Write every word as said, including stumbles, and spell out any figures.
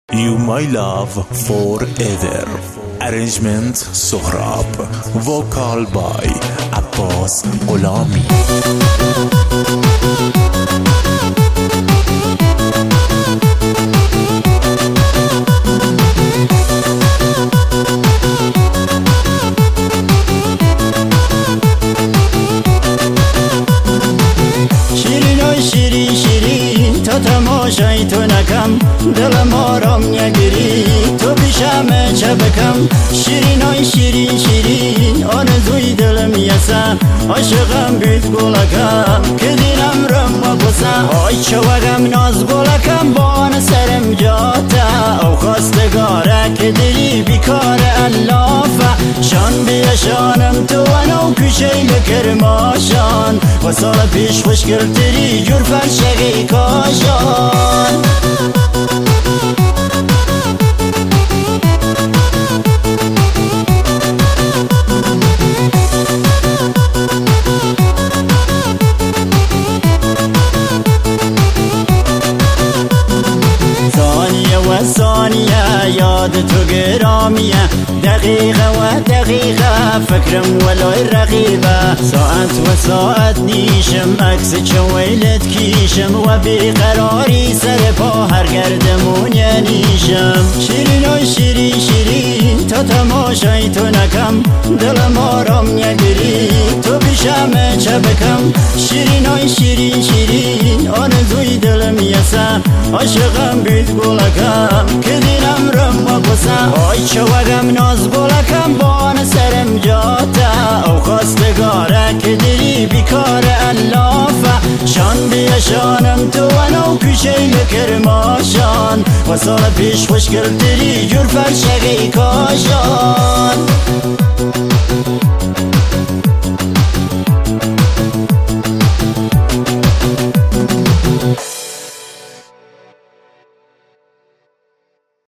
You my love forever. Arrangement Sohrab. Vocal by Abbas Gholami. تماشای تو نکم دلم آرام نگیری تو پیشمه چه بکم شیرینای شیرین شیرین آرزوی دلم یسه عاشقم بیت گلکم که دینم رم و بسه آی چوگم ناز گلکم بان سرم جاته او خواستگاره که دلی بیکار اللافه شان بیشانم تو انو کشیل کرماشان و سال پیش خوش کردری جور فرشگی کاشان ثانیه و ثانیه یاد تو گرامیه دقیقه و دقیقه فکرم ولای رقیبه ساعت و ساعت نیشم عکس چویلت کیشم و بیقراری سر پا هر گردمون نیشم شیرینای شیرین شیرین تا تماشای تو نکم دلم آرام نگیری تو پیشمه چه بکم شیرینای شیرین شیرین آرزوی دلم یسه عاشقم بیت گلکم که دینم رم و بسه آی چوگم ناز گلکم بان سرم جاته او خواستگاره که دلی بیکار اللافه شان بیشانم تو انو کشیل کرماشان و سال پیش خوش کردری جور فرشگی کاشان